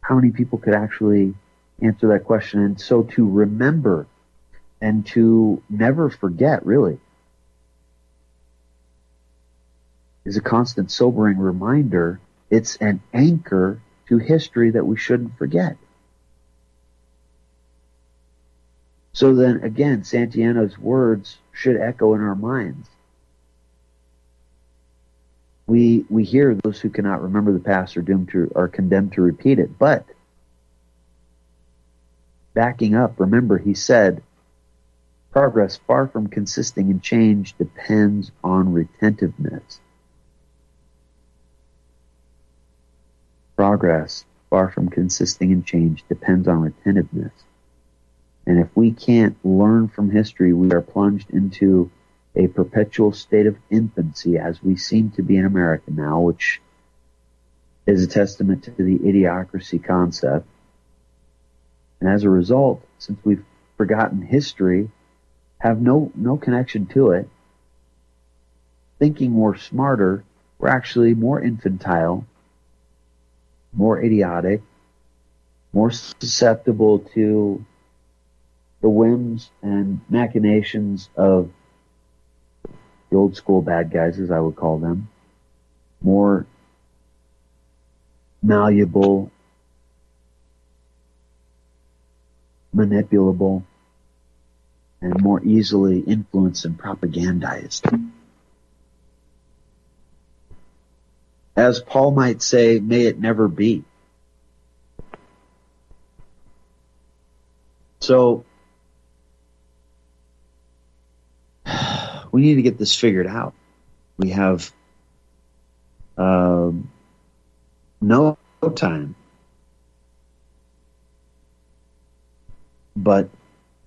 how many people could actually answer that question? And so to remember and to never forget, really, is a constant sobering reminder. It's an anchor to history that we shouldn't forget. So then again, Santayana's words should echo in our minds. We hear those who cannot remember the past are condemned to repeat it. But backing up, remember he said, progress far from consisting in change depends on retentiveness. Progress far from consisting in change depends on retentiveness. And if we can't learn from history, we are plunged into a perpetual state of infancy, as we seem to be in America now, which is a testament to the idiocracy concept. And as a result, since we've forgotten history, have no connection to it, thinking we're smarter, we're actually more infantile, more idiotic, more susceptible to the whims and machinations of the old school bad guys, as I would call them, more malleable, manipulable, and more easily influenced and propagandized. As Paul might say, may it never be. So, we need to get this figured out. We have no time, but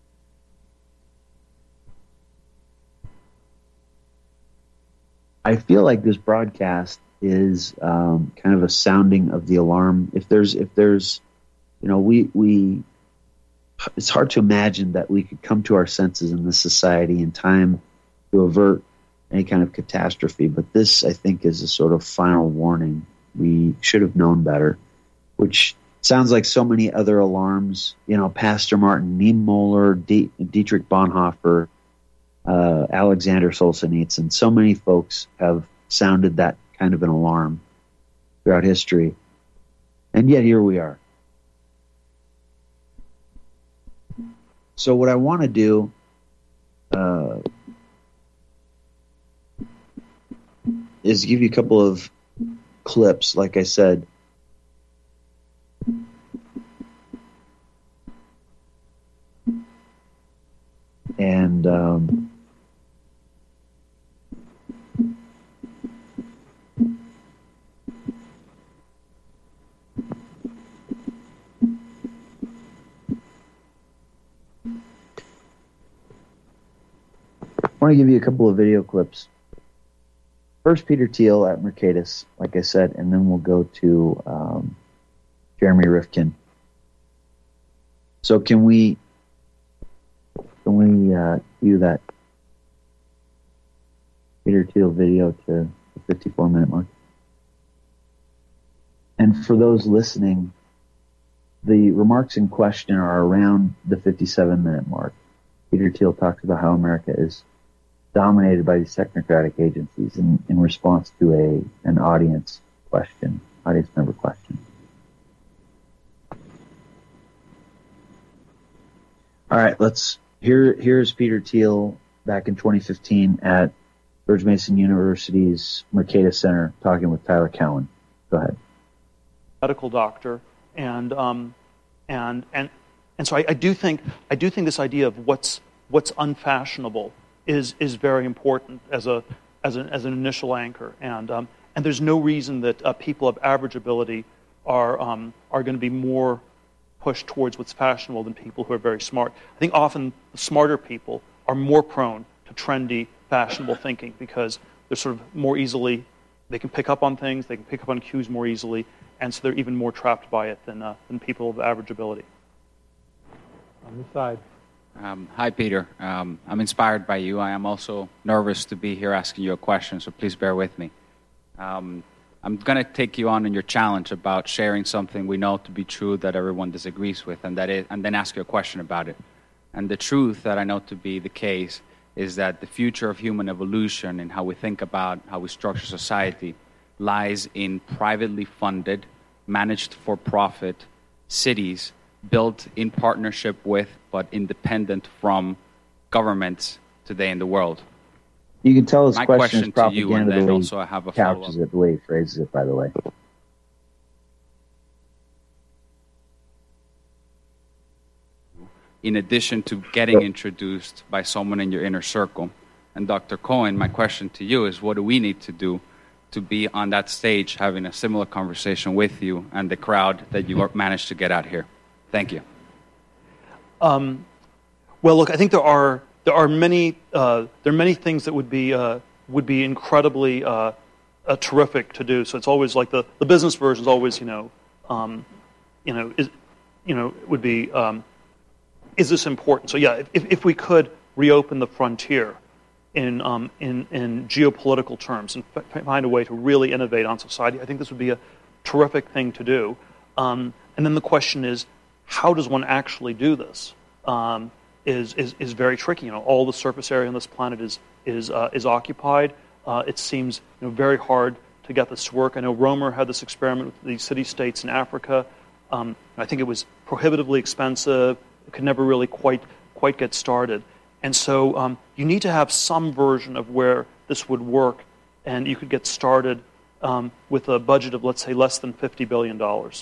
I feel like this broadcast is kind of a sounding of the alarm. If there's, it's hard to imagine that we could come to our senses in this society in time to avert any kind of catastrophe. But this, I think, is a sort of final warning. We should have known better, which sounds like so many other alarms. Pastor Martin Niemöller, Dietrich Bonhoeffer, Alexander Solzhenitsyn. So many folks have sounded that kind of an alarm throughout history. And yet here we are. So what I want to do is give you a couple of clips, like I said. And I want to give you a couple of video clips. First, Peter Thiel at Mercatus, like I said, and then we'll go to Jeremy Rifkin. So can we view that Peter Thiel video to the 54-minute mark? And for those listening, the remarks in question are around the 57-minute mark. Peter Thiel talks about how America is dominated by these technocratic agencies in response to an audience member question. All right, here's Peter Thiel back in 2015 at George Mason University's Mercatus Center talking with Tyler Cowen. Go ahead. Medical doctor, and so I do think this idea of what's unfashionable is very important as an initial anchor, and there's no reason that people of average ability are going to be more pushed towards what's fashionable than people who are very smart. I think often the smarter people are more prone to trendy, fashionable thinking because they're sort of more easily, they can pick up on things, they can pick up on cues more easily, and so they're even more trapped by it than people of average ability. On this side. Hi, Peter. I'm inspired by you. I am also nervous to be here asking you a question, so please bear with me. I'm going to take you on your challenge about sharing something we know to be true that everyone disagrees with, and then ask you a question about it. And the truth that I know to be the case is that the future of human evolution and how we think about how we structure society lies in privately funded, managed for-profit cities built in partnership with but independent from governments today in the world. You can tell his My question is to you, and propaganda then the way also I have a he couches follow-up. it, the way he phrases it, by the way. In addition to getting introduced by someone in your inner circle. And Dr. Cohen, my question to you is, what do we need to do to be on that stage having a similar conversation with you and the crowd that you managed to get out here? Thank you. Well, look, I think there are many things that would be incredibly terrific to do. So it's always like the business version is always would be is this important? So yeah, if we could reopen the frontier in geopolitical terms and find a way to really innovate on society, I think this would be a terrific thing to do. And then the question is, how does one actually do this? Is very tricky. All the surface area on this planet is occupied. It seems very hard to get this to work. I know Romer had this experiment with the city-states in Africa. I think it was prohibitively expensive. It could never really quite get started. And so you need to have some version of where this would work, and you could get started with a budget of, let's say, less than $50 billion.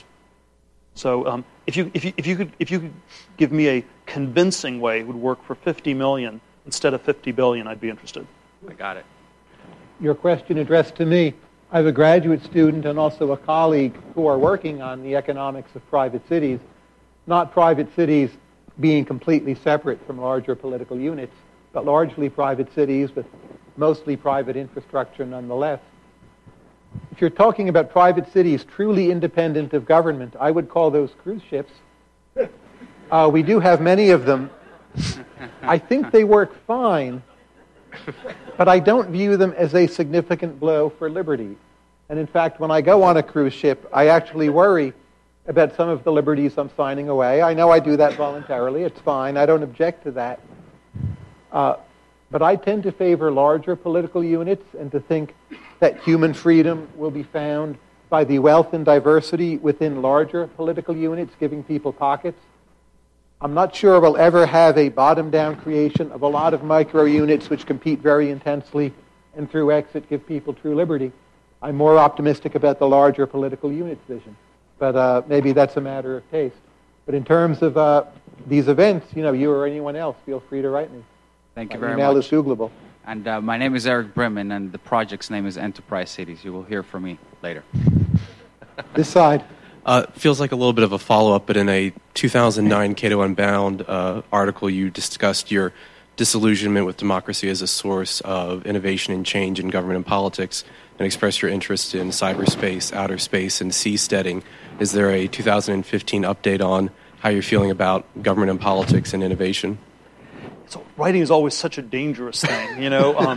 So if you could give me a convincing way it would work for $50 million instead of $50 billion, I'd be interested. I got it. Your question addressed to me. I have a graduate student and also a colleague who are working on the economics of private cities, not private cities being completely separate from larger political units, but largely private cities with mostly private infrastructure nonetheless. If you're talking about private cities truly independent of government, I would call those cruise ships. We do have many of them. I think they work fine, but I don't view them as a significant blow for liberty. And in fact, when I go on a cruise ship, I actually worry about some of the liberties I'm signing away. I know I do that voluntarily. It's fine. I don't object to that. But I tend to favor larger political units and to think that human freedom will be found by the wealth and diversity within larger political units, giving people pockets. I'm not sure we'll ever have a bottom-down creation of a lot of micro-units which compete very intensely and through exit give people true liberty. I'm more optimistic about the larger political units vision. But maybe that's a matter of taste. But in terms of these events, you or anyone else, feel free to write me. Thank you very much. My email is Googleable. And my name is Eric Brimman, and the project's name is Enterprise Cities. You will hear from me later. This side. Feels like a little bit of a follow-up, but in a 2009 Cato Unbound article, you discussed your disillusionment with democracy as a source of innovation and change in government and politics, and expressed your interest in cyberspace, outer space, and seasteading. Is there a 2015 update on how you're feeling about government and politics and innovation? So writing is always such a dangerous thing,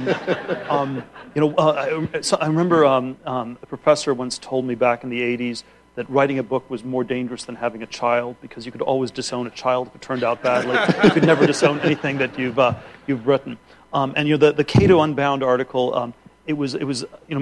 I remember a professor once told me back in the 80s that writing a book was more dangerous than having a child because you could always disown a child if it turned out badly. You could never disown anything that you've written. The Cato Unbound article, it was a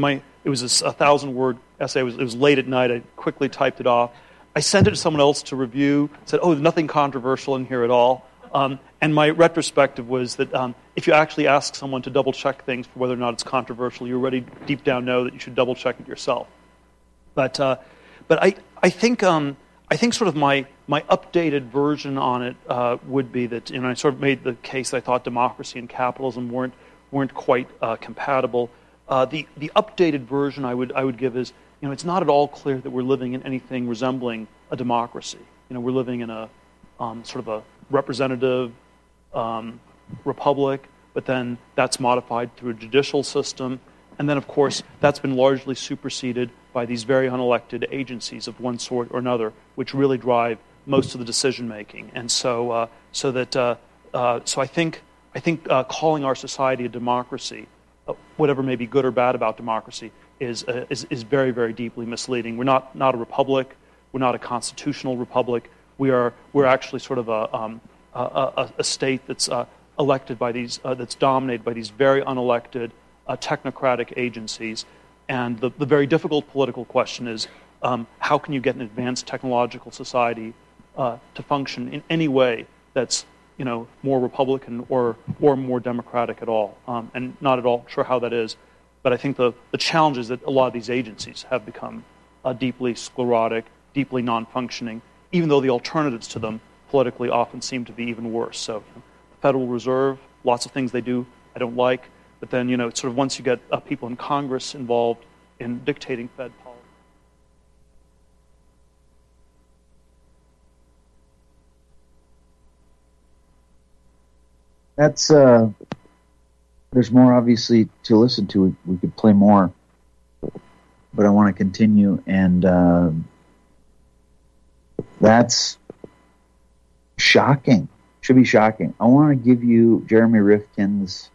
1,000-word essay. It was late at night. I quickly typed it off. I sent it to someone else to review. Said, "Oh, there's nothing controversial in here at all." And my retrospective was that if you actually ask someone to double-check things for whether or not it's controversial, you already deep down know that you should double-check it yourself. But I think sort of my updated version on it would be that I sort of made the case that I thought democracy and capitalism weren't quite compatible. The updated version I would give is it's not at all clear that we're living in anything resembling a democracy. We're living in a sort of a representative republic, but then that's modified through a judicial system. And then, of course, that's been largely superseded by these very unelected agencies of one sort or another, which really drive most of the decision-making. And so I think calling our society a democracy, whatever may be good or bad about democracy, is very, very deeply misleading. We're not a republic. We're not a constitutional republic. We're actually sort of a state that's elected by these that's dominated by these very unelected technocratic agencies. And the very difficult political question is how can you get an advanced technological society to function in any way that's more Republican or more Democratic at all, and not at all sure how that is. But I think the challenge is that a lot of these agencies have become deeply sclerotic, deeply non-functioning, even though the alternatives to them politically often seem to be even worse. So the Federal Reserve, lots of things they do I don't like, but then it's sort of once you get people in Congress involved in dictating Fed policy. That's there's more obviously to listen to. We could play more, but I want to continue, and that's shocking. Should be shocking. I want to give you Jeremy Rifkin's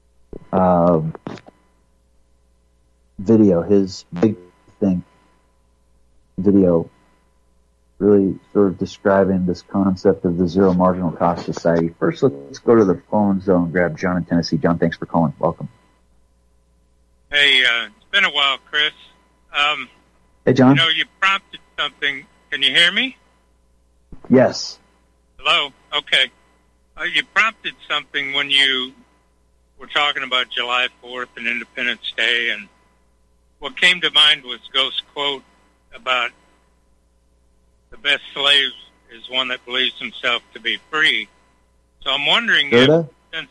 video, his Big Think video, really sort of describing this concept of the zero marginal cost society. First, let's go to the phone zone, grab John in Tennessee. John, thanks for calling. Welcome. Hey, it's been a while, Chris. Hey, John. You prompted something. Can you hear me? Yes. Hello? Okay. You prompted something when you were talking about July 4th and Independence Day, and what came to mind was Ghost's quote about the best slave is one that believes himself to be free. So I'm wondering if, since,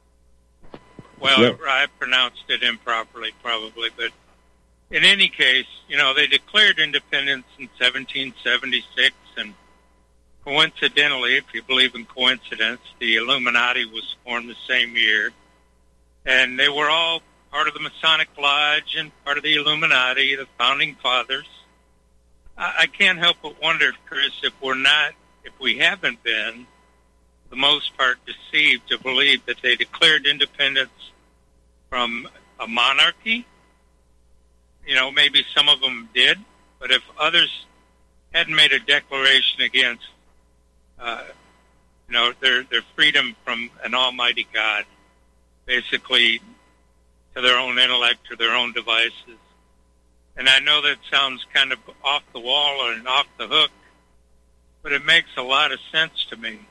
I pronounced it improperly probably, but in any case, they declared independence in 1776, and coincidentally, if you believe in coincidence, the Illuminati was formed the same year, and they were all part of the Masonic Lodge and part of the Illuminati, the Founding Fathers. I can't help but wonder, Chris, if we haven't been, for the most part, deceived to believe that they declared independence from a monarchy. Maybe some of them did, but if others hadn't made a declaration against, their freedom from an almighty God, basically to their own intellect or their own devices. And I know that sounds kind of off the wall and off the hook, but it makes a lot of sense to me.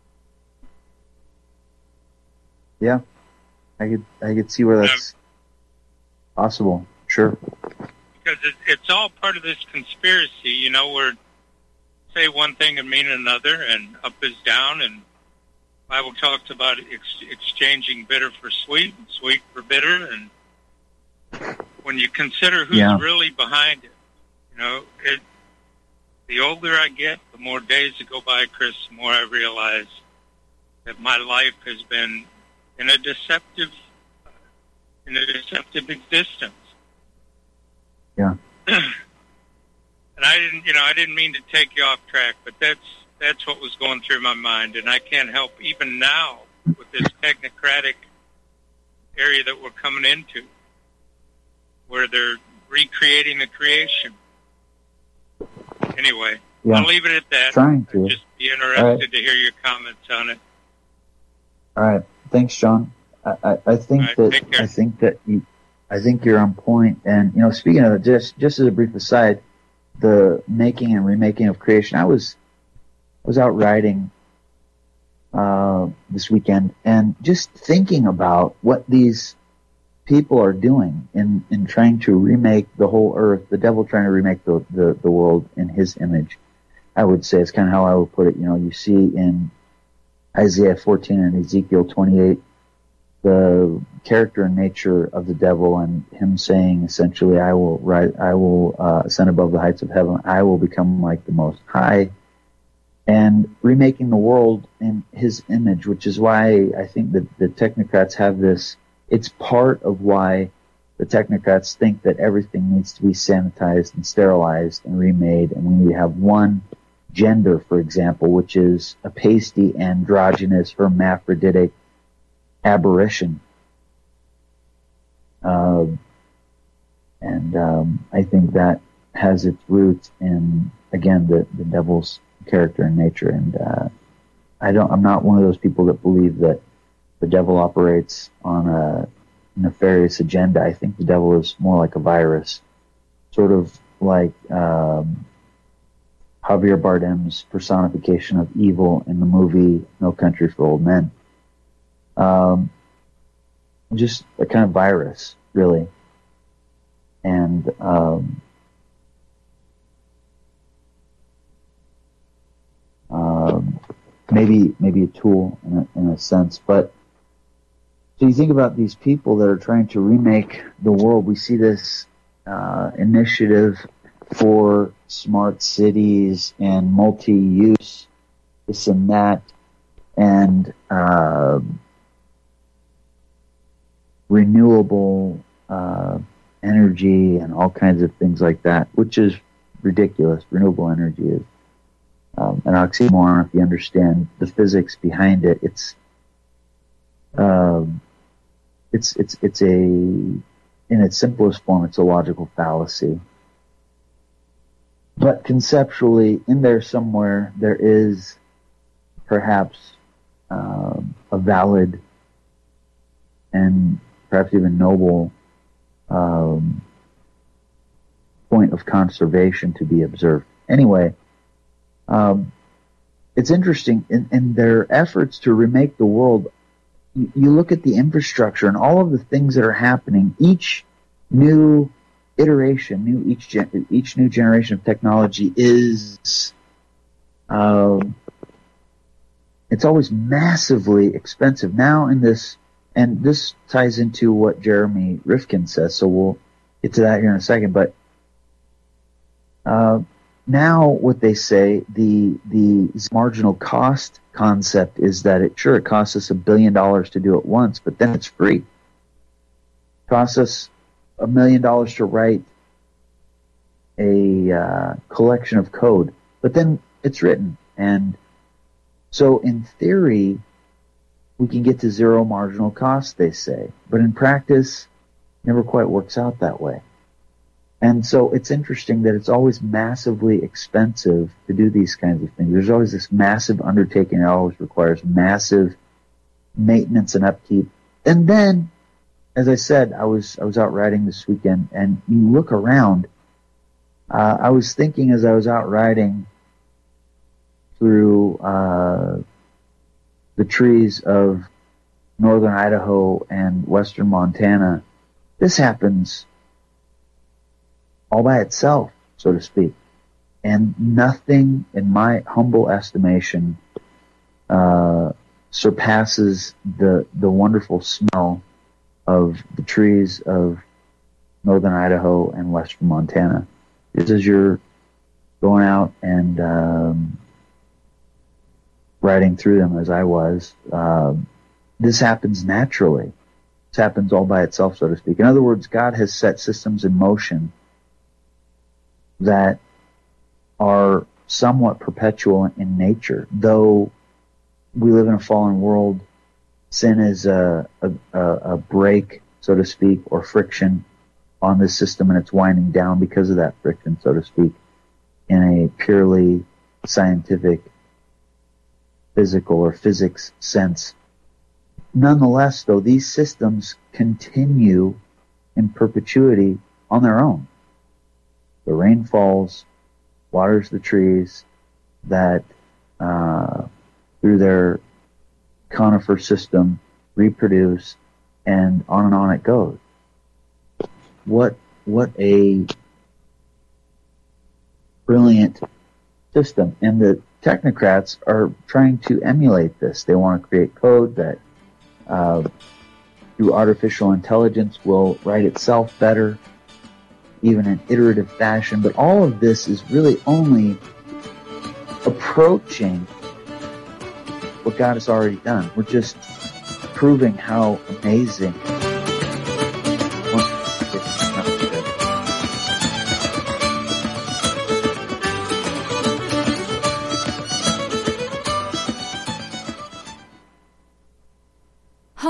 Yeah, I could see where that's possible. Sure. Because it's all part of this conspiracy, where say one thing and mean another, and up is down, and the Bible talks about exchanging bitter for sweet and sweet for bitter, and when you consider who's really behind it, the older I get, the more days that go by, Chris, the more I realize that my life has been in a deceptive existence. Yeah. And I didn't mean to take you off track, but that's what was going through my mind, and I can't help even now with this technocratic area that we're coming into, where they're recreating the creation. Anyway, I'll leave it at that. Trying to. I'd just be interested to hear your comments on it. All right. Thanks, John. I think you're on point. And speaking of just as a brief aside, the making and remaking of creation. I was out riding this weekend and just thinking about what these people are doing in trying to remake the whole earth, the devil trying to remake the world in his image. I would say it's kind of how I would put it. You see in Isaiah 14 and Ezekiel 28 the character and nature of the devil, and him saying essentially, I will ascend above the heights of heaven. I will become like the Most High, and remaking the world in his image, which is why I think that the technocrats have this. It's part of why the technocrats think that everything needs to be sanitized and sterilized and remade, and we need to have one gender, for example, which is a pasty, androgynous, hermaphroditic aberration. I think that has its roots in, again, the devil's character and nature. And I'm not one of those people that believe that the devil operates on a nefarious agenda. I think the devil is more like a virus, sort of like Javier Bardem's personification of evil in the movie No Country for Old Men. Just a kind of virus, really. And maybe a tool in a sense. But so you think about these people that are trying to remake the world. We see this initiative for smart cities and multi-use, this and that, and renewable energy and all kinds of things like that, which is ridiculous. Renewable energy is an oxymoron if you understand the physics behind it. It's in its simplest form, it's a logical fallacy. But conceptually, in there somewhere, there is perhaps a valid and perhaps even noble point of conservation to be observed. Anyway, it's interesting in their efforts to remake the world. You look at the infrastructure and all of the things that are happening. Each new iteration, each new generation of technology is it's always massively expensive. Now in this, and this ties into what Jeremy Rifkin says, so we'll get to that here in a second. But now what they say, the marginal cost concept is that it costs us $1 billion to do it once, but then it's free. It costs us $1 million to write a collection of code, but then it's written. And so in theory, we can get to zero marginal cost, they say. But in practice, it never quite works out that way. And so it's interesting that it's always massively expensive to do these kinds of things. There's always this massive undertaking that always requires massive maintenance and upkeep. And then, as I said, I was out riding this weekend, and you look around. I was thinking as I was out riding through the trees of northern Idaho and western Montana, this happens all by itself, so to speak. And nothing, in my humble estimation, surpasses the wonderful smell of the trees of northern Idaho and western Montana. Just as you're going out and riding through them, as I was, this happens naturally. This happens all by itself, so to speak. In other words, God has set systems in motion that are somewhat perpetual in nature. Though we live in a fallen world, sin is a break, so to speak, or friction on this system, and it's winding down because of that friction, so to speak, in a purely scientific, physical, or physics sense. Nonetheless, though, these systems continue in perpetuity on their own. The rain falls, waters the trees that, through their conifer system, reproduce, and on it goes. What a brilliant system. And the technocrats are trying to emulate this. They want to create code that, through artificial intelligence, will write itself better, even in iterative fashion. But all of this is really only approaching what God has already done. We're just proving how amazing.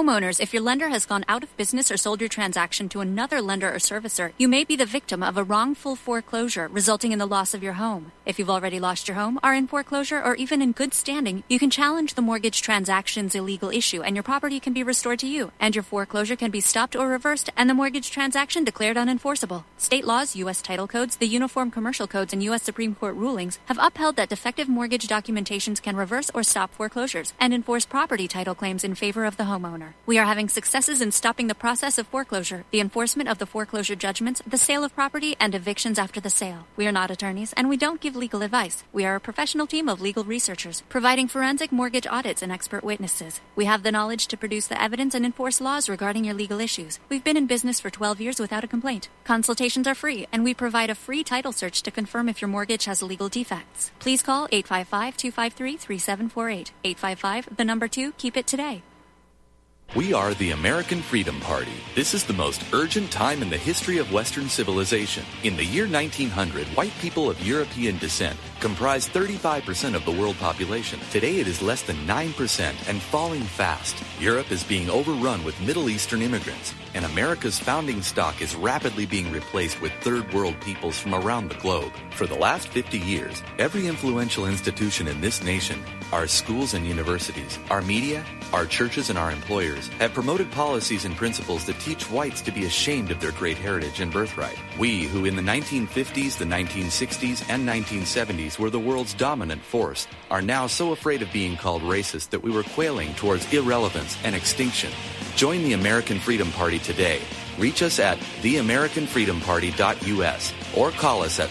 Homeowners, if your lender has gone out of business or sold your transaction to another lender or servicer, you may be the victim of a wrongful foreclosure, resulting in the loss of your home. If you've already lost your home, are in foreclosure, or even in good standing, you can challenge the mortgage transaction's illegal issue, and your property can be restored to you, and your foreclosure can be stopped or reversed, and the mortgage transaction declared unenforceable. State laws, U.S. title codes, the Uniform Commercial Codes, and U.S. Supreme Court rulings have upheld that defective mortgage documentations can reverse or stop foreclosures and enforce property title claims in favor of the homeowner. We are having successes in stopping the process of foreclosure, the enforcement of the foreclosure judgments, the sale of property, and evictions after the sale. We are not attorneys, and we don't give legal advice. We are a professional team of legal researchers, providing forensic mortgage audits and expert witnesses. We have the knowledge to produce the evidence and enforce laws regarding your legal issues. We've been in business for 12 years without a complaint. Consultations are free, and we provide a free title search to confirm if your mortgage has legal defects. Please call 855-253-3748. 855, the number 2, keep it today. We are the American Freedom Party. This is the most urgent time in the history of Western civilization. In the year 1900, white people of European descent comprised 35% of the world population. Today it is less than 9% and falling fast. Europe is being overrun with Middle Eastern immigrants, and America's founding stock is rapidly being replaced with third world peoples from around the globe. For the last 50 years, every influential institution in this nation, our schools and universities, our media, our churches, and our employers have promoted policies and principles that teach whites to be ashamed of their great heritage and birthright. We, who in the 1950s, the 1960s, and 1970s were the world's dominant force, are now so afraid of being called racist that we were quailing towards irrelevance and extinction. Join the American Freedom Party today. Reach us at theamericanfreedomparty.us or call us at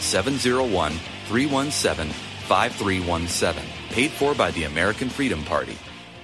701-317-5317. Paid for by the American Freedom Party.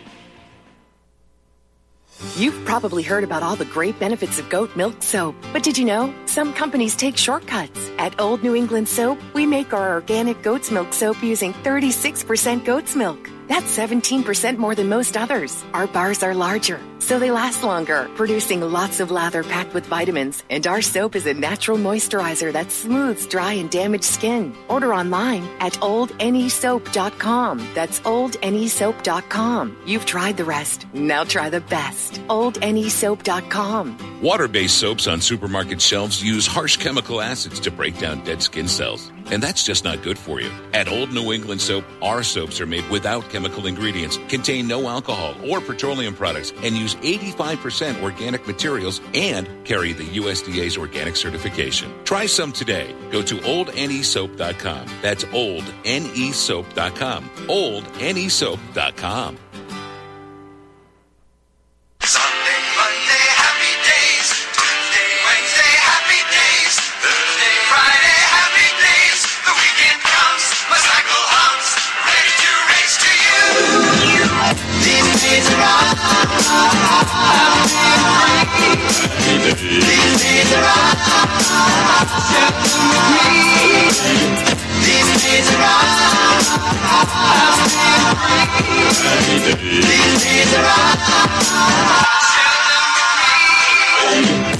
You've probably heard about all the great benefits of goat milk soap. But did you know some companies take shortcuts? At Old New England Soap, we make our organic goat's milk soap using 36% goat's milk. That's 17% more than most others. Our bars are larger, so they last longer, producing lots of lather packed with vitamins. And our soap is a natural moisturizer that smooths dry and damaged skin. Order online at oldnesoap.com. That's oldnesoap.com. You've tried the rest. Now try the best. oldnesoap.com. Water-based soaps on supermarket shelves use harsh chemical acids to break down dead skin cells. And that's just not good for you. At Old New England Soap, our soaps are made without chemical ingredients, contain no alcohol or petroleum products, and use 85% organic materials and carry the USDA's organic certification. Try some today. Go to oldnesoap.com. That's oldnesoap.com. oldnesoap.com. Sunday, Monday, happy days. Tuesday, Wednesday, happy days. Thursday, Friday, happy days. The weekend comes, my cycle hums, ready to race to you. These days are all. These days are all. Share them with me. These days are all. These days are all. Share them with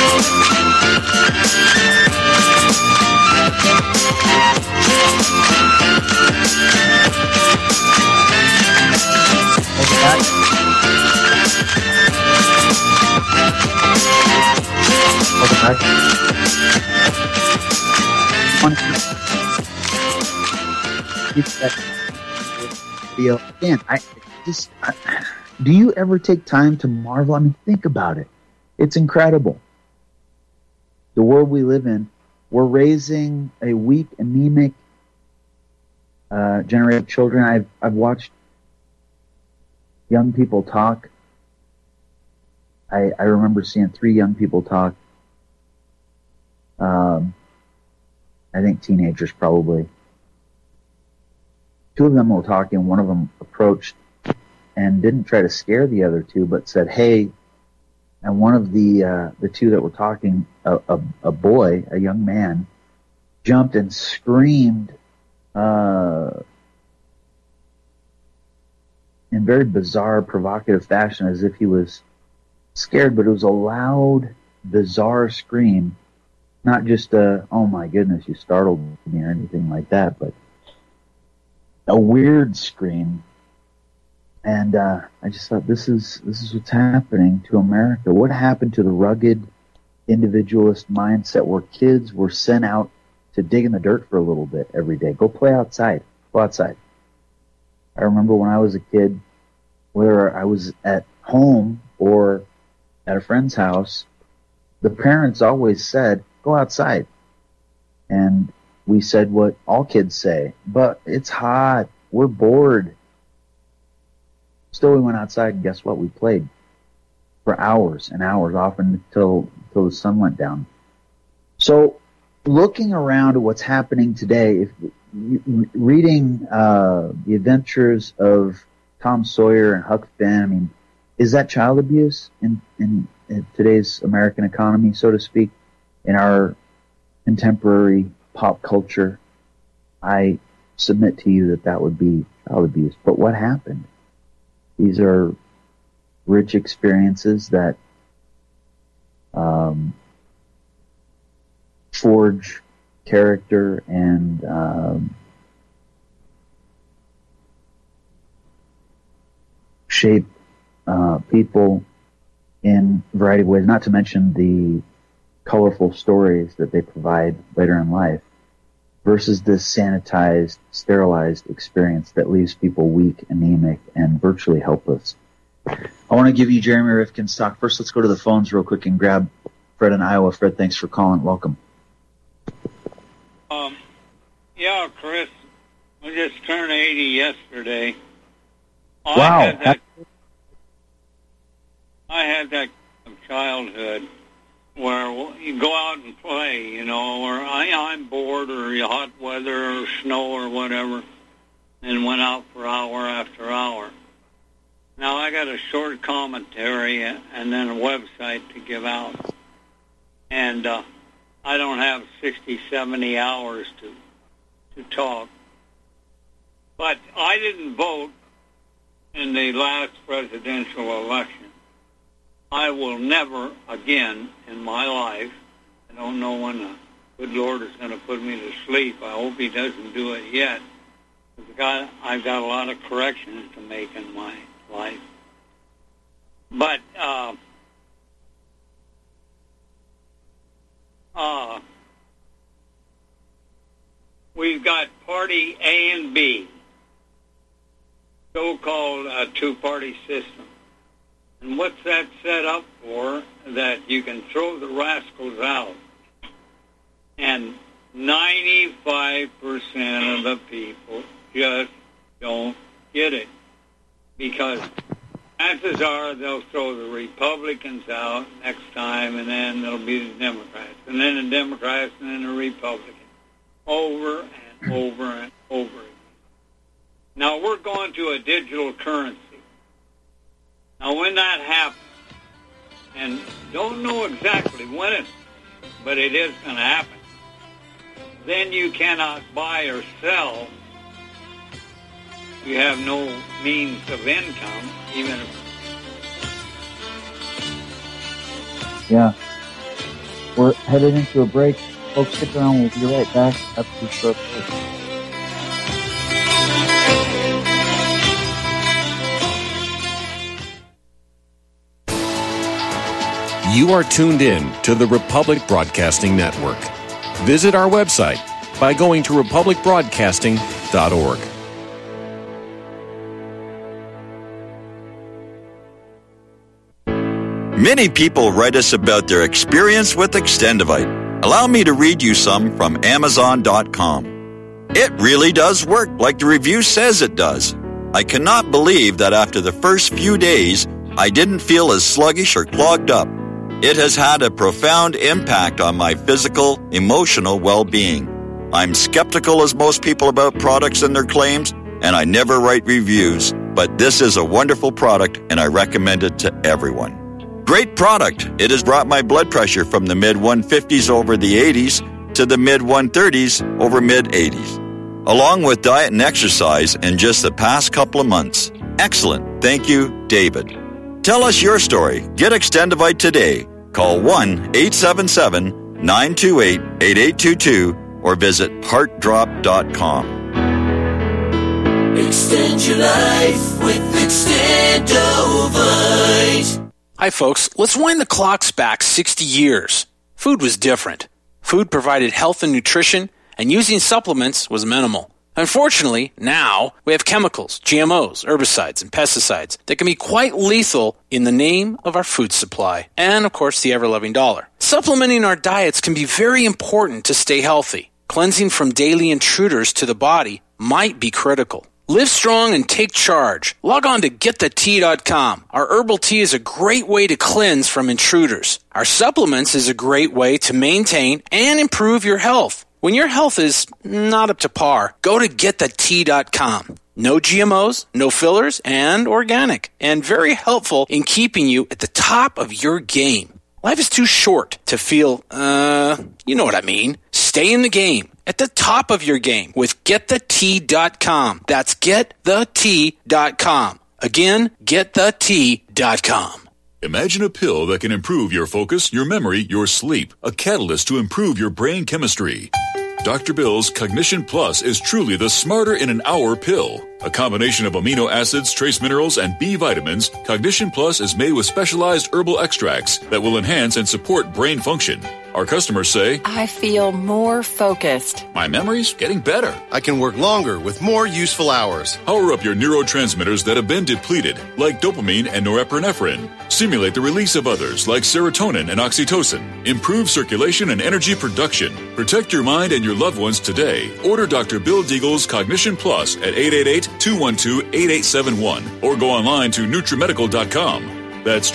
Again, do you ever take time to marvel? I mean, think about it. It's incredible. The world we live in, we're raising a weak, anemic generation of children. I've watched young people talk. I remember seeing 3 young people talk. I think teenagers probably. 2 of them were talking. One of them approached and didn't try to scare the other 2, but said, "Hey." And one of the 2 that were talking, a boy, a young man, jumped and screamed in very bizarre, provocative fashion, as if he was scared. But it was a loud, bizarre scream, not just a "oh my goodness, you startled me" or anything like that, but a weird scream. And I just thought, this is what's happening to America. What happened to the rugged individualist mindset where kids were sent out to dig in the dirt for a little bit every day? Go play outside. Go outside. I remember when I was a kid, whether I was at home or at a friend's house, the parents always said, go outside. And we said what all kids say, but it's hot. We're bored. Still, we went outside, and guess what? We played for hours and hours, often until the sun went down. So, looking around at what's happening today, reading the adventures of Tom Sawyer and Huck Finn, I mean, is that child abuse in today's American economy, so to speak, in our contemporary pop culture? I submit to you that would be child abuse. But what happened? These are rich experiences that forge character and shape people in a variety of ways, not to mention the colorful stories that they provide later in life, versus this sanitized, sterilized experience that leaves people weak, anemic, and virtually helpless. I want to give you Jeremy Rifkin's talk. First, let's go to the phones real quick and grab Fred in Iowa. Fred, thanks for calling. Welcome. Yeah, Chris, I just turned 80 yesterday. Wow. I had that childhood where you go out and play, you know, or I'm bored or hot weather or snow or whatever, and went out for hour after hour. Now I got a short commentary and then a website to give out. And I don't have 60, 70 hours to talk. But I didn't vote in the last presidential election. I will never again in my life, I don't know when the good Lord is going to put me to sleep. I hope he doesn't do it yet. I've got a lot of corrections to make in my life. But we've got party A and B, so-called two-party system. And what's that set up for? That you can throw the rascals out. And 95% of the people just don't get it. Because chances are they'll throw the Republicans out next time, and then it'll be the Democrats. And then the Democrats, and then the Republicans. Over and over and over again. Now, we're going to a digital currency. Now, when that happens, and don't know exactly when but it is going to happen, then you cannot buy or sell. You have no means of income, even if... Yeah. We're headed into a break. Folks, stick around. We'll be right back after the short break. You are tuned in to the Republic Broadcasting Network. Visit our website by going to republicbroadcasting.org. Many people write us about their experience with Extendivite. Allow me to read you some from Amazon.com. It really does work like the review says it does. I cannot believe that after the first few days, I didn't feel as sluggish or clogged up. It has had a profound impact on my physical, emotional well-being. I'm skeptical as most people about products and their claims, and I never write reviews, but this is a wonderful product, and I recommend it to everyone. Great product. It has brought my blood pressure from the mid-150s over the 80s to the mid-130s over mid-80s, along with diet and exercise in just the past couple of months. Excellent. Thank you, David. Tell us your story. Get Extendivite today. Call 1-877-928-8822 or visit heartdrop.com. Extend your life with Extendovite. Hi, folks. Let's wind the clocks back 60 years. Food was different. Food provided health and nutrition, and using supplements was minimal. Unfortunately, now we have chemicals, GMOs, herbicides, and pesticides that can be quite lethal in the name of our food supply and, of course, the ever-loving dollar. Supplementing our diets can be very important to stay healthy. Cleansing from daily intruders to the body might be critical. Live strong and take charge. Log on to getthetea.com. Our herbal tea is a great way to cleanse from intruders. Our supplements is a great way to maintain and improve your health. When your health is not up to par, go to getthetea.com. No GMOs, no fillers, and organic, and very helpful in keeping you at the top of your game. Life is too short to feel, you know what I mean. Stay in the game, at the top of your game with getthetea.com. That's getthetea.com. Again, getthetea.com. Imagine a pill that can improve your focus, your memory, your sleep. A catalyst to improve your brain chemistry. Dr. Bill's Cognition Plus is truly the smarter in an hour pill. A combination of amino acids, trace minerals, and B vitamins, Cognition Plus is made with specialized herbal extracts that will enhance and support brain function. Our customers say, I feel more focused. My memory's getting better. I can work longer with more useful hours. Power up your neurotransmitters that have been depleted, like dopamine and norepinephrine. Stimulate the release of others, like serotonin and oxytocin. Improve circulation and energy production. Protect your mind and your loved ones today. Order Dr. Bill Deagle's Cognition Plus at 888-212-8871 or go online to NutriMedical.com. That's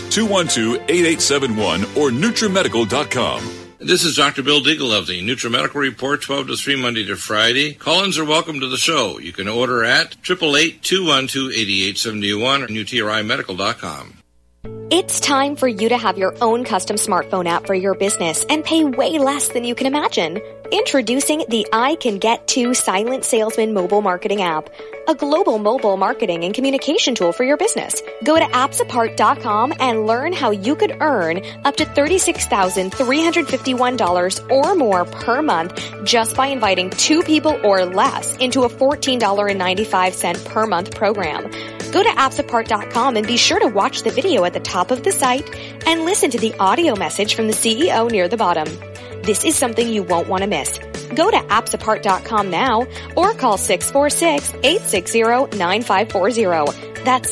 888-212-8871 or NutriMedical.com. This is Dr. Bill Deagle of the NutriMedical Report, 12 to 3, Monday to Friday. Call-ins are welcome to the show. You can order at 888-212-8871 or NutriMedical.com. It's time for you to have your own custom smartphone app for your business and pay way less than you can imagine. Introducing the I Can Get To Silent Salesman mobile marketing app, a global mobile marketing and communication tool for your business. Go to appsapart.com and learn how you could earn up to $36,351 or more per month just by inviting 2 people or less into a $14.95 per month program. Go to appsapart.com and be sure to watch the video at the top of the site and listen to the audio message from the CEO near the bottom. This is something you won't want to miss. Go to appsapart.com now or call 646-860-9540. That's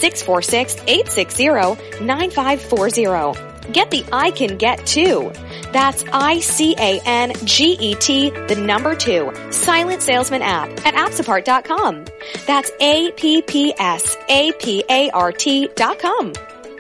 646-860-9540. Get the I Can Get To. That's ICANGET, the number 2, Silent Salesman app at appsapart.com. That's APPSAPART.com.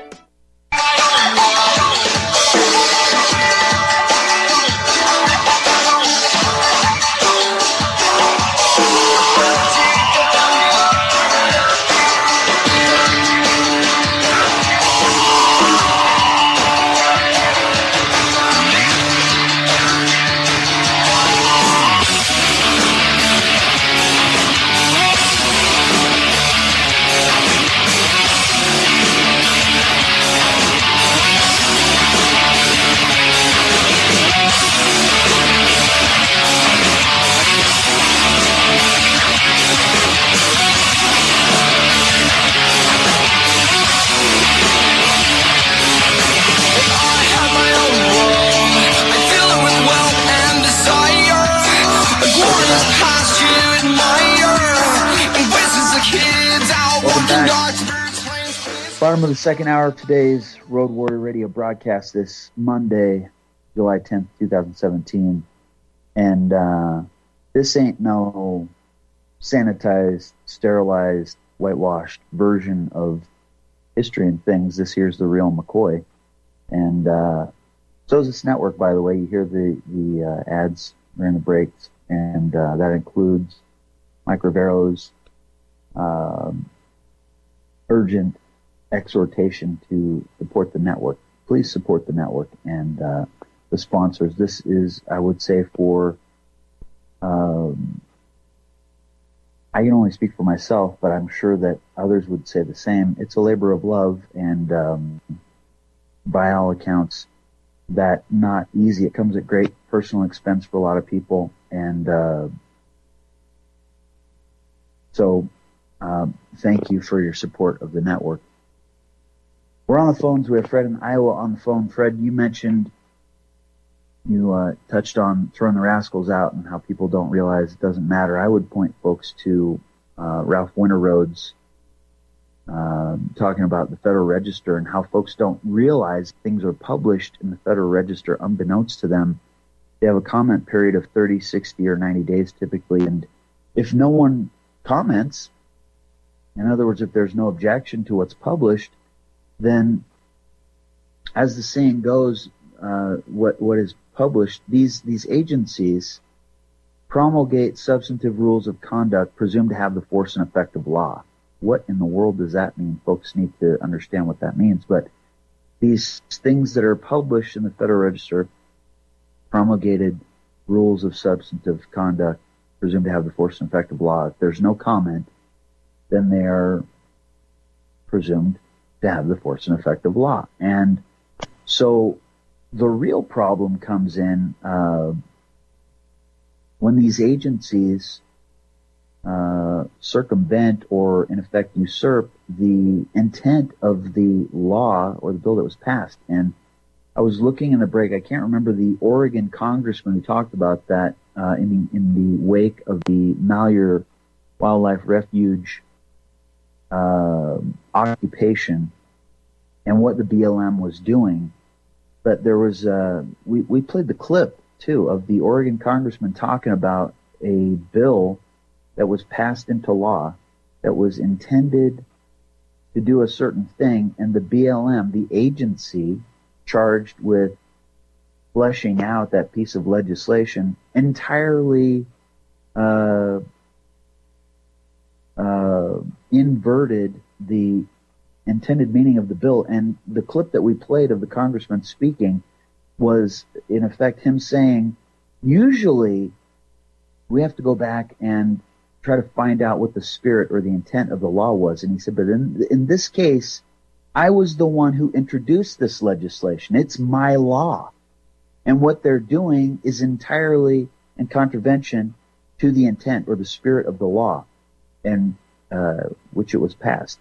Bottom of the second hour of today's Road Warrior Radio broadcast this Monday, July 10th, 2017. And this ain't no sanitized, sterilized, whitewashed version of history and things. This here's the real McCoy. And so is this network, by the way. You hear the ads during the breaks, and that includes Mike Rivero's urgent exhortation to support the network. Please support the network and the sponsors. This is, I would say, for I can only speak for myself, but I'm sure that others would say the same. It's a labor of love, and by all accounts, that not easy. It comes at great personal expense for a lot of people, and so thank you for your support of the network. We're on the phones. We have Fred in Iowa on the phone. Fred, you mentioned, you touched on throwing the rascals out and how people don't realize it doesn't matter. I would point folks to Ralph Winterrode's talking about the Federal Register and how folks don't realize things are published in the Federal Register unbeknownst to them. They have a comment period of 30, 60, or 90 days typically, and if no one comments, in other words, if there's no objection to what's published, then, as the saying goes, what is published, these agencies promulgate substantive rules of conduct presumed to have the force and effect of law. What in the world does that mean? Folks need to understand what that means. But these things that are published in the Federal Register, promulgated rules of substantive conduct presumed to have the force and effect of law. If there's no comment, then they are presumed to have the force and effect of law. And so the real problem comes in when these agencies circumvent or, in effect, usurp the intent of the law or the bill that was passed. And I was looking in the break, I can't remember the Oregon congressman who talked about that in the wake of the Malheur Wildlife Refuge occupation and what the BLM was doing. But there was, we played the clip, too, of the Oregon congressman talking about a bill that was passed into law that was intended to do a certain thing, and the BLM, the agency charged with fleshing out that piece of legislation, entirely inverted the intended meaning of the bill. And the clip that we played of the congressman speaking was, in effect, him saying, usually we have to go back and try to find out what the spirit or the intent of the law was. And he said, but in this case, I was the one who introduced this legislation. It's my law. And what they're doing is entirely in contravention to the intent or the spirit of the law, and which it was passed.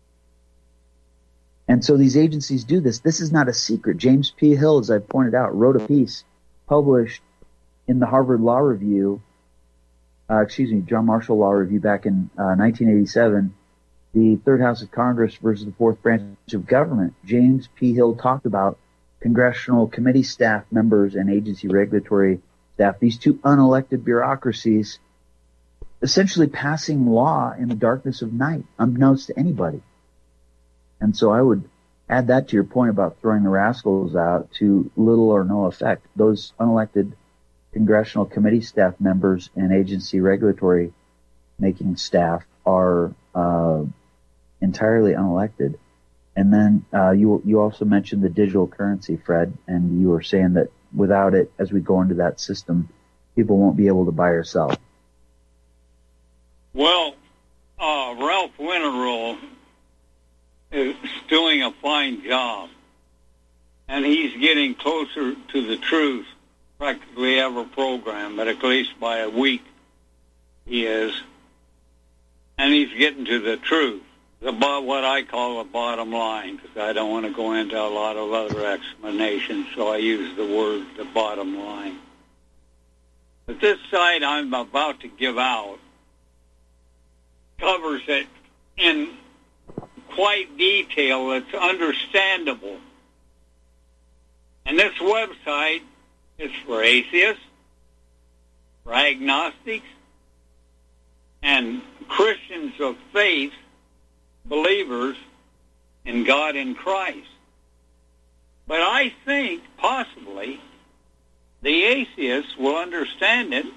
And so these agencies do this. This is not a secret. James P. Hill, as I pointed out, wrote a piece published in the Harvard Law Review, John Marshall Law Review back in 1987, the Third House of Congress versus the Fourth Branch of Government. James P. Hill talked about congressional committee staff members and agency regulatory staff, these two unelected bureaucracies, essentially passing law in the darkness of night, unbeknownst to anybody. And so I would add that to your point about throwing the rascals out to little or no effect. Those unelected congressional committee staff members and agency regulatory making staff are entirely unelected. And then you also mentioned the digital currency, Fred, and you were saying that without it, as we go into that system, people won't be able to buy or sell. Well, Ralph Winterrode is doing a fine job, and he's getting closer to the truth practically every program, but at least by a week he is, and he's getting to the truth, about what I call the bottom line, because I don't want to go into a lot of other explanations, so I use the word the bottom line. But this site I'm about to give out covers it in quite detail that's understandable. And this website is for atheists, for agnostics, and Christians of faith, believers in God in Christ. But I think possibly the atheists will understand it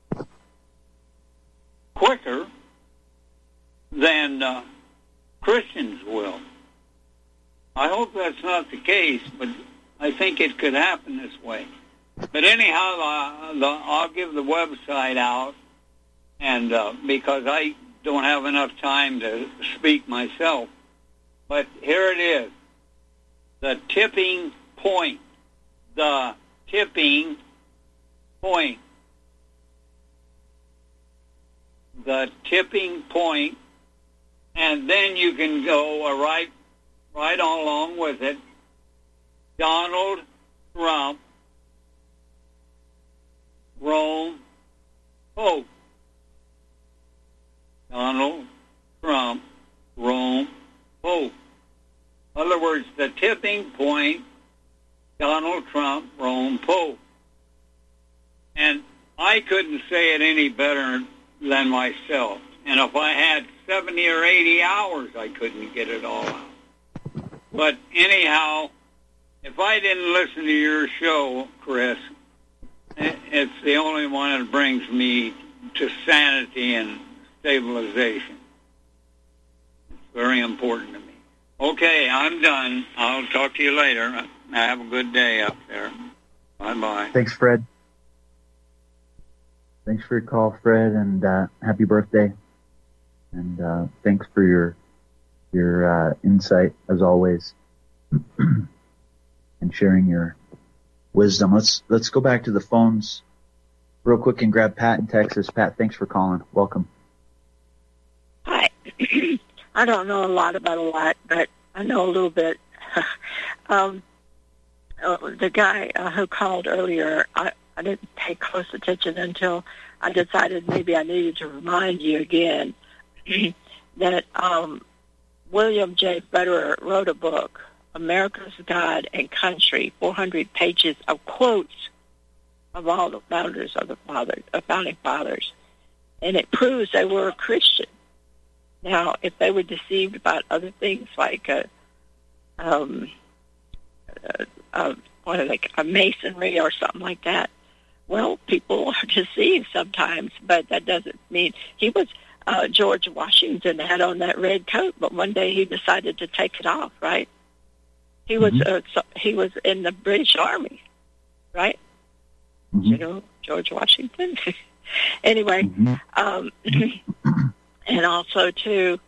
quicker than Christians will. I hope that's not the case, but I think it could happen this way. But anyhow, I'll give the website out, and because I don't have enough time to speak myself, but here it is, the tipping point, the tipping point, the tipping point and then you can go right along with it. Donald Trump, Rome, Pope. Donald Trump, Rome, Pope. In other words, the tipping point, Donald Trump, Rome, Pope. And I couldn't say it any better than myself. And if I had 70 or 80 hours, I couldn't get it all out. But anyhow, if I didn't listen to your show, Chris, it's the only one that brings me to sanity and stabilization. It's very important to me. Okay, I'm done. I'll talk to you later. Have a good day up there. Bye-bye. Thanks, Fred. Thanks for your call, Fred, and happy birthday. And thanks for your insight, as always, and sharing your wisdom. Let's go back to the phones real quick and grab Pat in Texas. Pat, thanks for calling. Welcome. Hi. I don't know a lot about a lot, but I know a little bit. The guy who called earlier, I didn't pay close attention until I decided maybe I needed to remind you again that William J. Federer wrote a book, America's God and Country, 400 pages of quotes of all the founders of the founding fathers, and it proves they were a Christian. Now, if they were deceived about other things like a masonry or something like that, well, people are deceived sometimes, but that doesn't mean he was. George Washington had on that red coat, but one day he decided to take it off. Right? He was in the British Army, right? Mm-hmm. You know, George Washington. Anyway, and also too,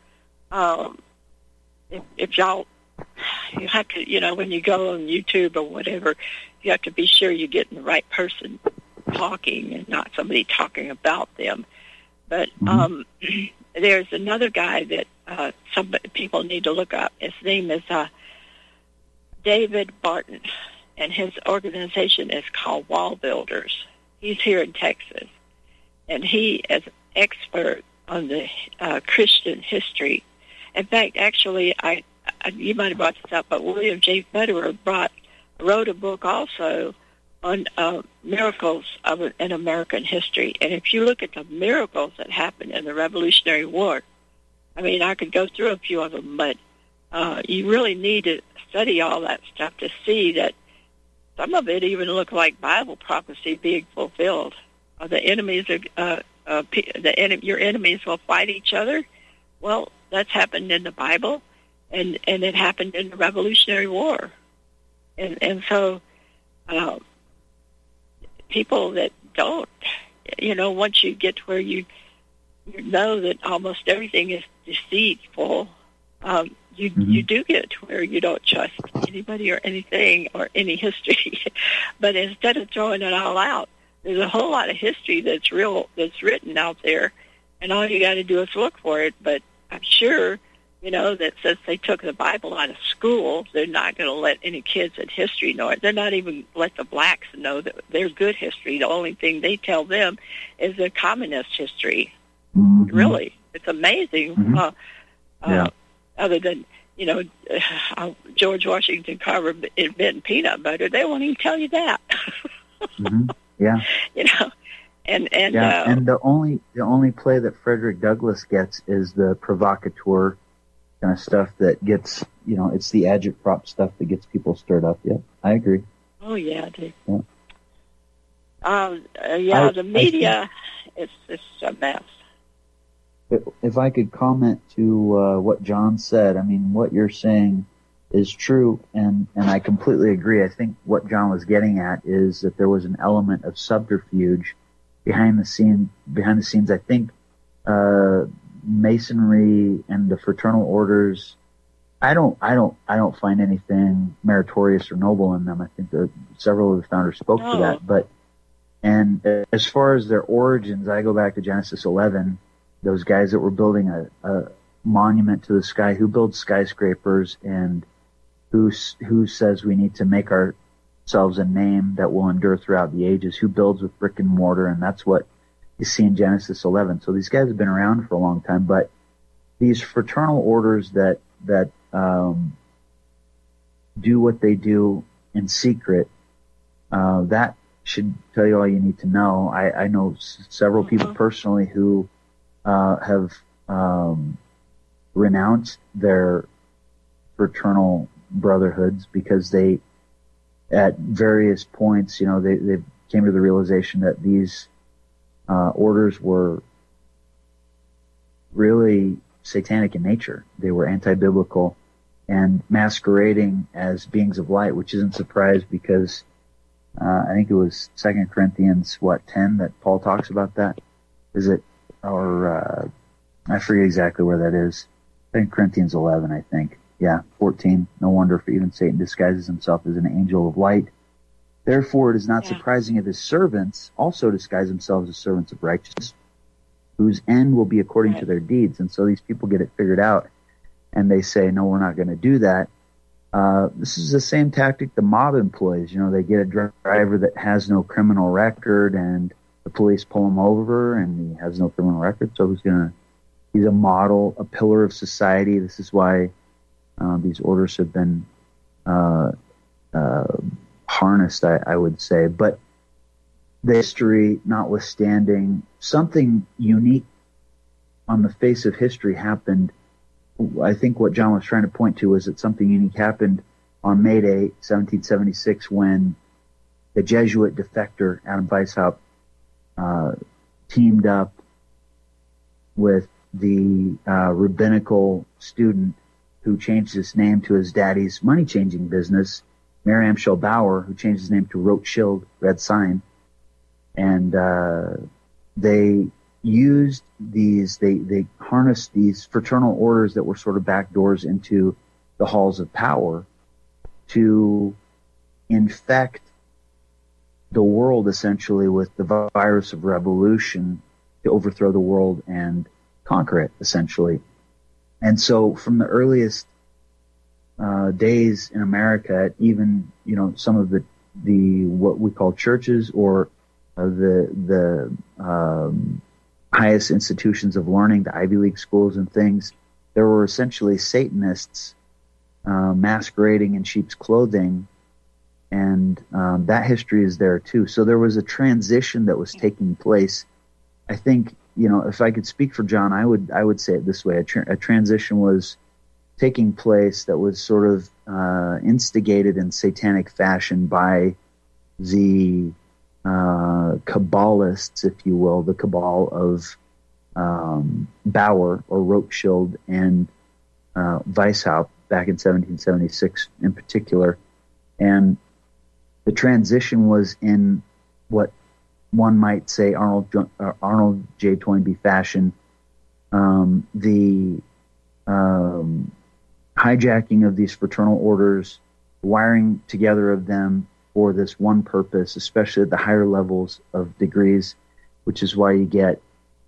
if y'all, you have to, you know, when you go on YouTube or whatever, you have to be sure you're getting the right person talking and not somebody talking about them. But there's another guy that some people need to look up. His name is David Barton, and his organization is called Wall Builders. He's here in Texas, and he is an expert on the Christian history. In fact, actually, you might have brought this up, but William J. Federer wrote a book also on miracles in American history. And if you look at the miracles that happened in the Revolutionary War, I mean, I could go through a few of them, but you really need to study all that stuff to see that some of it even look like Bible prophecy being fulfilled. The enemies your enemies will fight each other. Well, that's happened in the Bible, and it happened in the Revolutionary War. And so people that don't, you know, once you get to where you know that almost everything is deceitful, you do get to where you don't trust anybody or anything or any history. But instead of throwing it all out, there's a whole lot of history that's written out there, and all you got to do is look for it. But I'm sure, you know, that since they took the Bible out of school, they're not going to let any kids in history know it. They're not even let the blacks know that they're good history. The only thing they tell them is their communist history. Mm-hmm. Really, it's amazing. Mm-hmm. Other than, you know, George Washington Carver inventing peanut butter, they won't even tell you that. Mm-hmm. Yeah. You know, and the only play that Frederick Douglass gets is the provocateur kind of stuff that gets, you know, it's the agitprop stuff that gets people stirred up. Yeah, I agree. Oh yeah, dude. Yeah. The media is a mess. If I could comment to what John said, I mean, what you're saying is true, and I completely agree. I think what John was getting at is that there was an element of subterfuge behind the scenes. I think Masonry and the fraternal orders, I don't find anything meritorious or noble in them. I think that several of the founders spoke to that. And as far as their origins, I go back to Genesis 11. Those guys that were building monument to the sky? Who builds skyscrapers? And who says we need to make ourselves a name that will endure throughout the ages? Who builds with brick and mortar? And that's what you see in Genesis 11. So these guys have been around for a long time, but these fraternal orders that do what they do in secret, that should tell you all you need to know. I know several people personally who have renounced their fraternal brotherhoods because they, at various points, they came to the realization that these orders were really satanic in nature. They were anti-biblical and masquerading as beings of light, which isn't surprised because I think it was 2 Corinthians 10 that Paul talks about that. Is it, or I forget exactly where that is. 2 Corinthians 11, I think. Yeah, 14. No wonder for even Satan disguises himself as an angel of light. Therefore, it is not surprising if his servants also disguise themselves as servants of righteousness, whose end will be according to their deeds. And so these people get it figured out, and they say, no, we're not going to do that. This is the same tactic the mob employs. They get a driver that has no criminal record, and the police pull him over, and he has no criminal record. So he's a model, a pillar of society. This is why these orders have been harnessed, I would say. But the history notwithstanding, something unique on the face of history happened. I think what John was trying to point to was that something unique happened on May Day, 1776, when the Jesuit defector, Adam Weishaupt, teamed up with the rabbinical student who changed his name to his daddy's money-changing business, Mary Amschel Bauer, who changed his name to Rothschild, Red Sign. And they used these, they harnessed these fraternal orders that were sort of backdoors into the halls of power to infect the world essentially with the virus of revolution, to overthrow the world and conquer it essentially. And so from the earliest days in America, even some of the what we call churches or the highest institutions of learning, the Ivy League schools and things, there were essentially Satanists masquerading in sheep's clothing, and that history is there too. So there was a transition that was taking place. I think, if I could speak for John, I would say it this way: a transition was taking place that was sort of instigated in satanic fashion by the Kabbalists, if you will, the cabal of Bauer or Rothschild and Weishaupt back in 1776 in particular. And the transition was in what one might say Arnold J. Toynbee fashion, the hijacking of these fraternal orders, wiring together of them for this one purpose, especially at the higher levels of degrees, which is why you get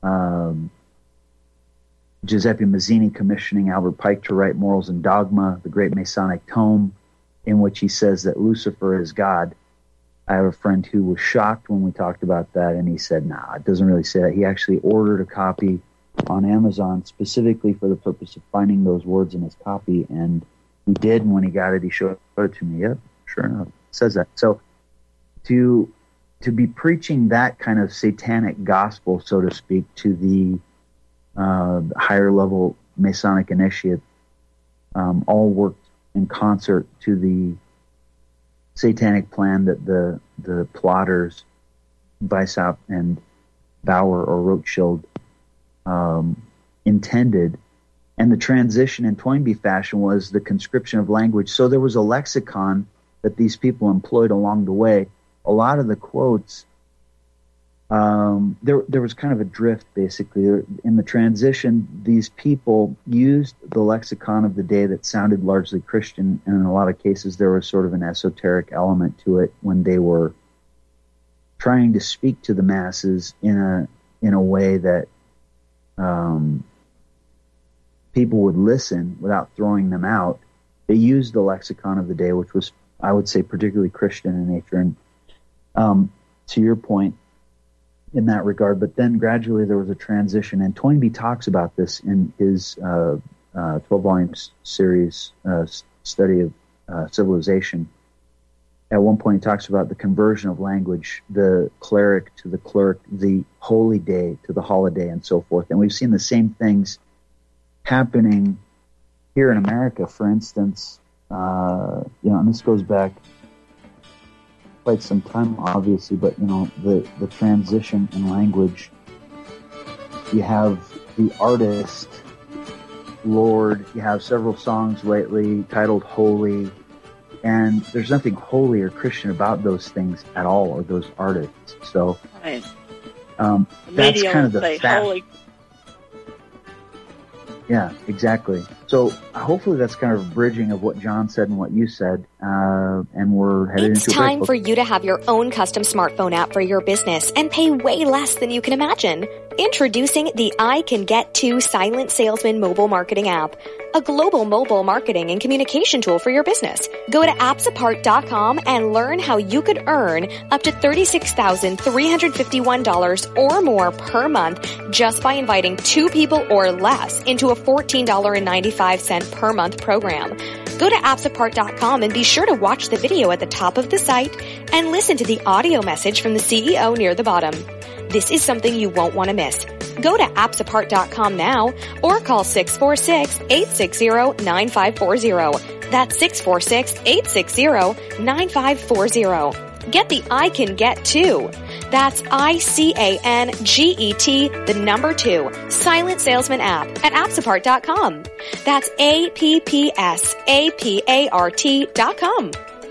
Giuseppe Mazzini commissioning Albert Pike to write Morals and Dogma, the great Masonic tome, in which he says that Lucifer is God. I have a friend who was shocked when we talked about that, and he said, nah, it doesn't really say that. He actually ordered a copy on Amazon specifically for the purpose of finding those words in his copy, and he did, and when he got it, he showed it to me. Yep, sure enough, it says that. So to be preaching that kind of satanic gospel, so to speak, to the higher level Masonic initiate, all worked in concert to the satanic plan that the plotters, Weishaupt and Bauer or Rothschild, intended. And the transition in Toynbee fashion was the conscription of language. So there was a lexicon that these people employed along the way. A lot of the quotes, there was kind of a drift, basically. In the transition, these people used the lexicon of the day that sounded largely Christian, and in a lot of cases there was sort of an esoteric element to it when they were trying to speak to the masses in a way that people would listen without throwing them out, they used the lexicon of the day, which was, I would say, particularly Christian in nature. And to your point in that regard, but then gradually there was a transition. And Toynbee talks about this in his 12-volume series, Study of Civilization. At one point, he talks about the conversion of language, the cleric to the clerk, the holy day to the holiday, and so forth. And we've seen the same things happening here in America, for instance. And this goes back quite some time, obviously, but, the transition in language. You have the artist, Lord. You have several songs lately titled Holy. And there's nothing holy or Christian about those things at all, or those artists. So right. That's kind of the fact. Holy. Yeah, exactly. So hopefully that's kind of a bridging of what John said and what you said, and we're headed It's into a break. time for you to have your own custom smartphone app for your business and pay way less than you can imagine. Introducing the I Can Get To Silent Salesman mobile marketing app, a global mobile marketing and communication tool for your business. Go to appsapart.com and learn how you could earn up to $36,351 or more per month just by inviting 2 people or less into a $14.95 per month program. Go to appsapart.com and be sure to watch the video at the top of the site and listen to the audio message from the CEO near the bottom. This is something you won't want to miss. Go to appsapart.com now or call 646-860-9540. That's 646-860-9540. Get the I Can Get To. That's ICANGET, the number 2, Silent Salesman app at appsapart.com. That's APPSAPART.com.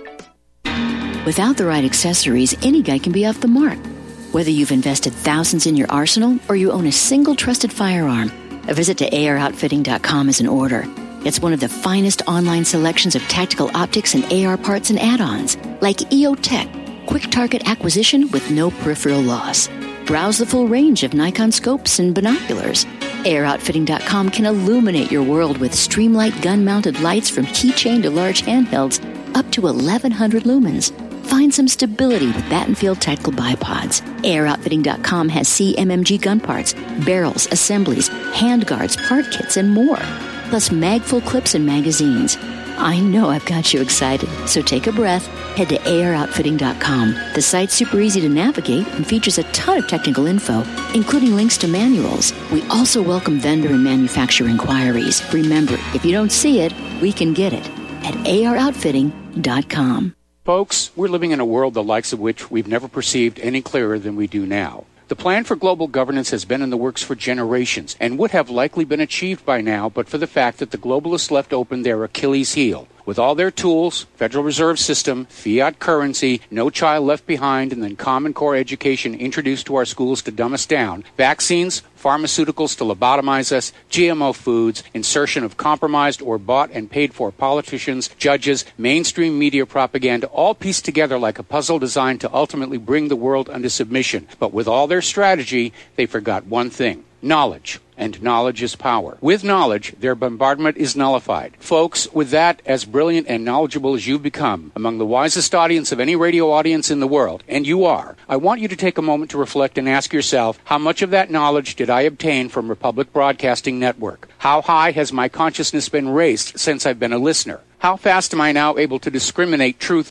Without the right accessories, any guy can be off the mark. Whether you've invested thousands in your arsenal or you own a single trusted firearm, a visit to AROutfitting.com is in order. It's one of the finest online selections of tactical optics and AR parts and add-ons, like EOTech, quick target acquisition with no peripheral loss. Browse the full range of Nikon scopes and binoculars. AROutfitting.com can illuminate your world with Streamlight gun-mounted lights from keychain to large handhelds, up to 1,100 lumens. Find some stability with Battenfield tactical bipods. AirOutfitting.com has CMMG gun parts, barrels, assemblies, handguards, part kits, and more. Plus magful clips and magazines. I know I've got you excited, so take a breath. Head to AirOutfitting.com. The site's super easy to navigate and features a ton of technical info, including links to manuals. We also welcome vendor and manufacturer inquiries. Remember, if you don't see it, we can get it at AirOutfitting.com. Folks, we're living in a world the likes of which we've never perceived any clearer than we do now. The plan for global governance has been in the works for generations and would have likely been achieved by now but for the fact that the globalists left open their Achilles heel. With all their tools, Federal Reserve System, fiat currency, no child left behind, and then Common Core education introduced to our schools to dumb us down, vaccines, pharmaceuticals to lobotomize us, GMO foods, insertion of compromised or bought and paid for politicians, judges, mainstream media propaganda, all pieced together like a puzzle designed to ultimately bring the world under submission. But with all their strategy, they forgot one thing: knowledge. And knowledge is power. With knowledge, their bombardment is nullified. Folks, with that, as brilliant and knowledgeable as you've become, among the wisest audience of any radio audience in the world, and you are, I want you to take a moment to reflect and ask yourself, how much of that knowledge did I obtain from Republic Broadcasting Network? How high has my consciousness been raised since I've been a listener? How fast am I now able to discriminate truth?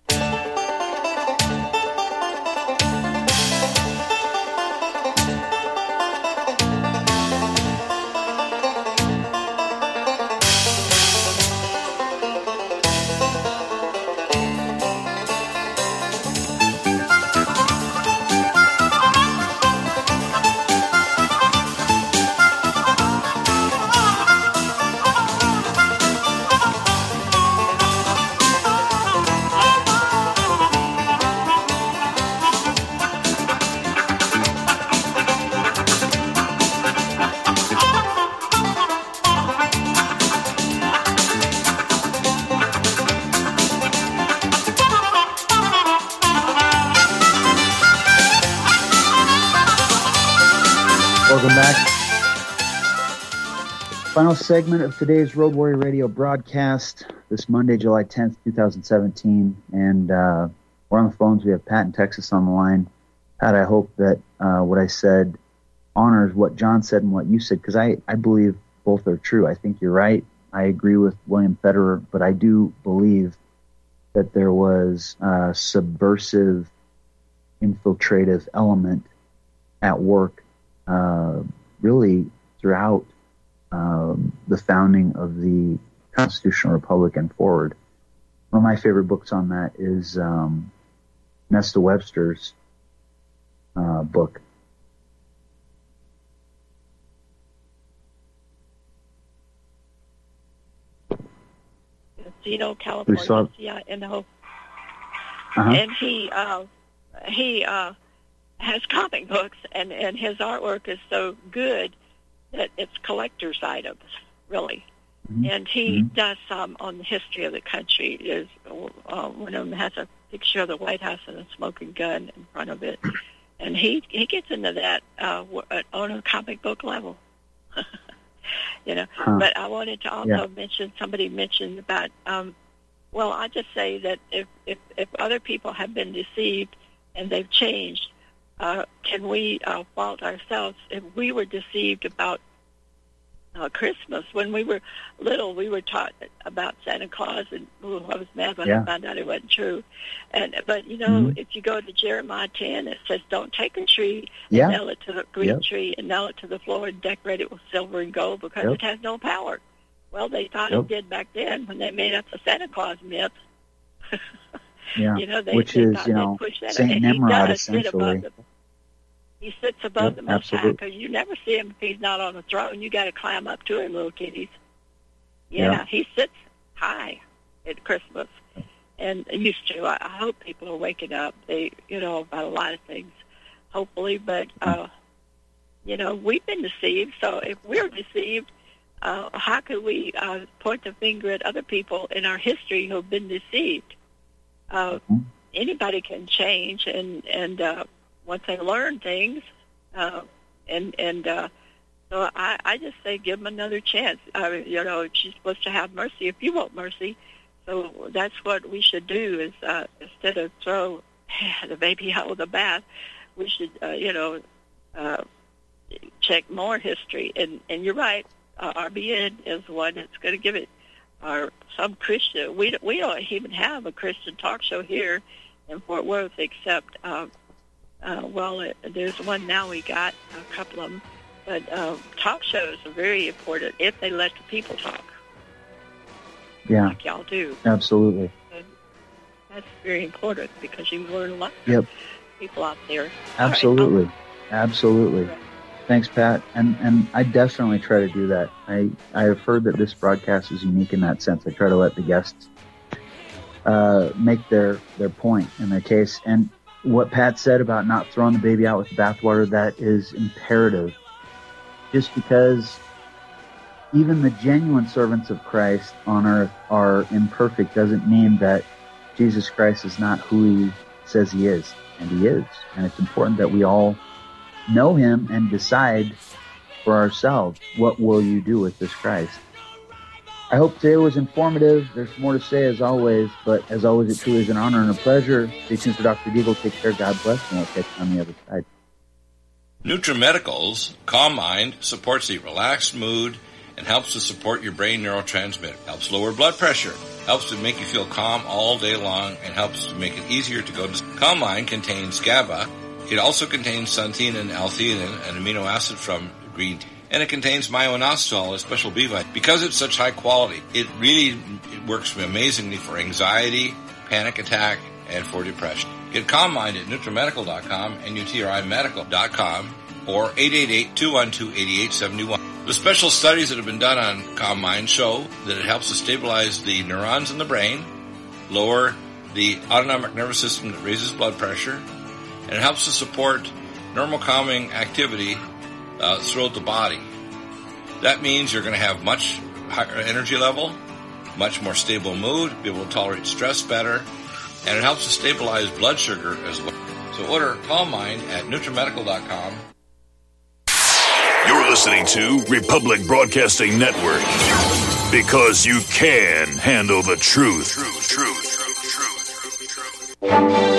Final segment of today's Road Warrior Radio broadcast this Monday, July 10th, 2017. And we're on the phones. We have Pat in Texas on the line. Pat, I hope that what I said honors what John said and what you said, because I believe both are true. I think you're right. I agree with William Federer, but I do believe that there was a subversive, infiltrative element at work really throughout the founding of the Constitutional Republic and forward. One of my favorite books on that is Nesta Webster's book. Encino, California, CINO. And he has comic books, and his artwork is so good that it's collector's items, really. Mm-hmm. And he does some on the history of the country. There's one of them has a picture of the White House and a smoking gun in front of it, and he gets into that on a comic book level. But I wanted to also mention, somebody mentioned about, well, I just say that if other people have been deceived and they've changed, can we fault ourselves if we were deceived about Christmas? When we were little, we were taught about Santa Claus, and I was mad when I found out it wasn't true. But if you go to Jeremiah 10, it says, "Don't take a tree and nail it to the green tree and nail it to the floor and decorate it with silver and gold because it has no power." Well, they thought it did back then when they made up the Santa Claus myth. Which is Saint Nimrod essentially. He sits above the Most High, because you never see him if he's not on the throne. You got to climb up to him, little kiddies. He sits high at Christmas, and used to. I hope people are waking up. They, about a lot of things, hopefully. But we've been deceived. So if we're deceived, how could we point the finger at other people in our history who've been deceived? Anybody can change, and once they learn things, so I just say give them another chance. She's supposed to have mercy if you want mercy. So that's what we should do is instead of throw the baby out with the bath, we should, check more history. And you're right, RBN is one that's going to give it, or some Christian. We don't even have a Christian talk show here in Fort Worth except... there's one now. We got a couple of them, but talk shows are very important if they let the people talk. Like y'all do. Absolutely. And that's very important because you learn a lot from people out there. Absolutely. Absolutely. Thanks, Pat. And I definitely try to do that. I have heard that this broadcast is unique in that sense. I try to let the guests make their point in their case. And what Pat said about not throwing the baby out with the bathwater, that is imperative. Just because even the genuine servants of Christ on earth are imperfect doesn't mean that Jesus Christ is not who he says he is. And he is. And it's important that we all know him and decide for ourselves, what will you do with this Christ? I hope today was informative. There's more to say as always, but as always, it truly is an honor and a pleasure. Stay tuned for Dr. Deagle. Take care. God bless, and we'll catch you on the other side. NutriMedical's Calm Mind supports a relaxed mood and helps to support your brain neurotransmitter. Helps lower blood pressure. Helps to make you feel calm all day long and helps to make it easier to go to sleep. Calm Mind contains GABA. It also contains xanthine and L-theanine, an amino acid from green tea. And it contains myo-inositol, a special B vitamin. Because it's such high quality, it works amazingly for anxiety, panic attack, and for depression. Get Calm Mind at NutriMedical.com, NutriMedical.com, or 888-212-8871. The special studies that have been done on Calm Mind show that it helps to stabilize the neurons in the brain, lower the autonomic nervous system that raises blood pressure, and it helps to support normal calming activity throughout the body. That means you're going to have much higher energy level, much more stable mood, be able to tolerate stress better, and it helps to stabilize blood sugar as well. So order Calm Mind at NutriMedical.com. You're listening to Republic Broadcasting Network. Because you can handle the truth.